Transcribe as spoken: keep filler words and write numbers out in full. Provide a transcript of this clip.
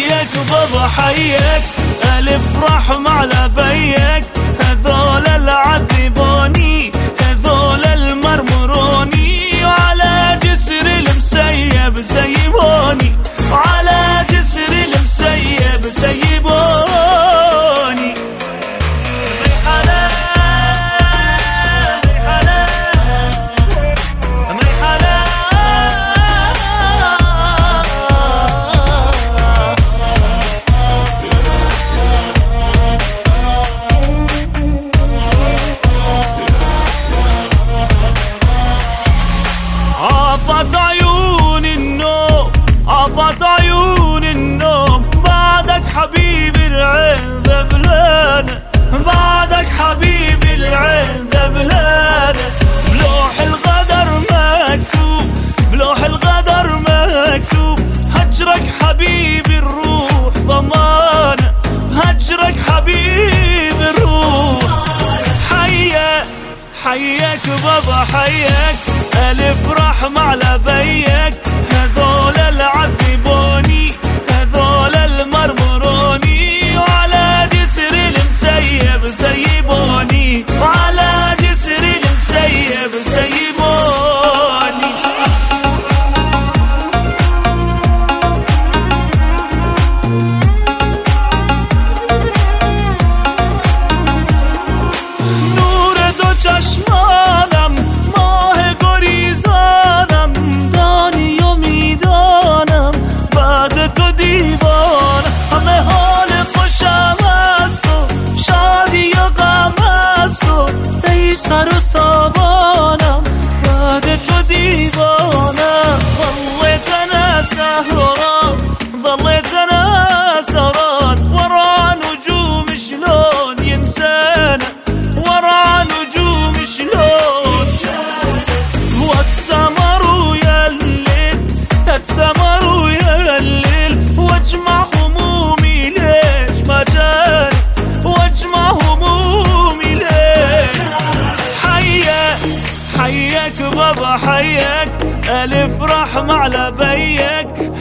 حيك بابا حيك، ألف رحمة على بيك، هذول العذبوني هذول المرمروني، وعلى جسر المسيب سيبوني، وعلى جسر المسيب سيبوني. عفت عيون النوم عفت عيون النوم، بعدك حبيبي العين ذبلانة، بعدك حبيبي العين ذبلانة، بلوح الغدر مكتوب بلوح الغدر مكتوب، هجرك حبيبي الروح ضمانة، هجرك حبيبي الروح. حيك حيك بابا حيك، ألف رحمة على بيك، هذول العذبوني هذول المرمروني، وعلى جسر المسيب سيبوني، وعلى جسر المسيب سيبوني. نور دو چشمانم ماه گریزانم، دانی و میدانم بعد تو دیوانم، همه حال خوشم است و شادی و غم است و ای سر و سامانم بعد تو دیوانم. ظليت انا سهران ظليت انا سهران، ورا نجوم شلون ينسانا، ورا نجوم شلون، واتسمروا يا الليل اتسمروا يا الليل، واجمع همومي ليش ما جاني، واجمع همومي ليش. حيك حيك بابا حيك، ألف رحمة على بيك،